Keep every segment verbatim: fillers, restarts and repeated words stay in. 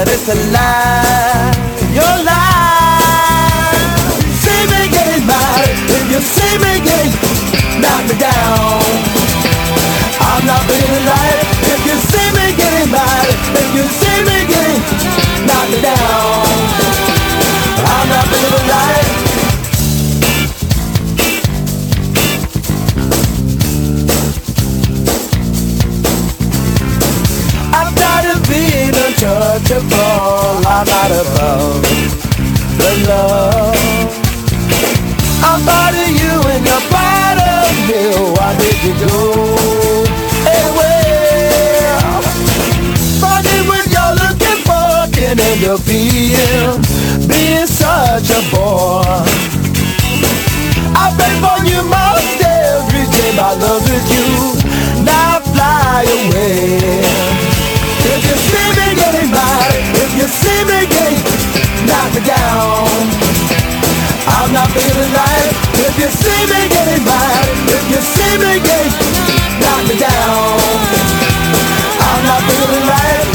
but it's a lie. You're lying. See me getting mad. If you see me getting, knock me down. I'm not feeling right. If you see me getting mad, if you see me getting, knock me down. I'm not feeling right. I'm tired of being untouchable. I'm not above the love. I'm part of you and you're part of me. Why did you go away? Funny when you're looking for, can end up being, being such a bore. I pray for you most every day. My love with you, now fly away. If you see me getting mad, if you see me getting, knock me down. I'm not feeling right. If you see me getting mad, if you see me getting, knock me down. I'm not feeling right.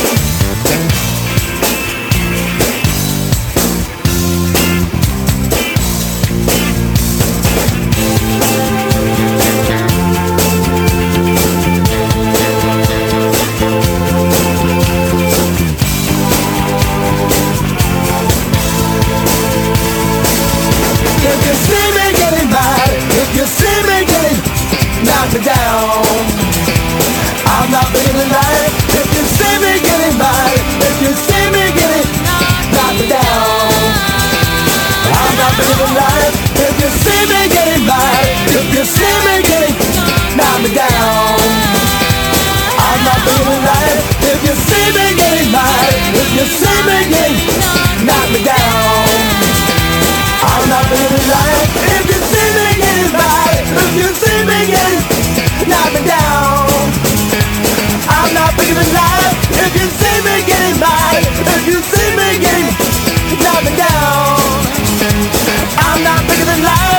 If you see me getting mad, if you see me getting, knock me down. I'm not feeling right. If you see me getting mad, if you see me getting, knock me down. I'm not feeling right. If you see me getting mad, if you see me getting, knock me down. I'm not feeling right. If you see me getting mad, if you see me getting, knock me down. I'm not feeling right. If you see me getting mad, if you see me getting, knock me down. I'm not feeling right. If you see me getting mad, if you see me getting, knock me down. I'm not feeling right.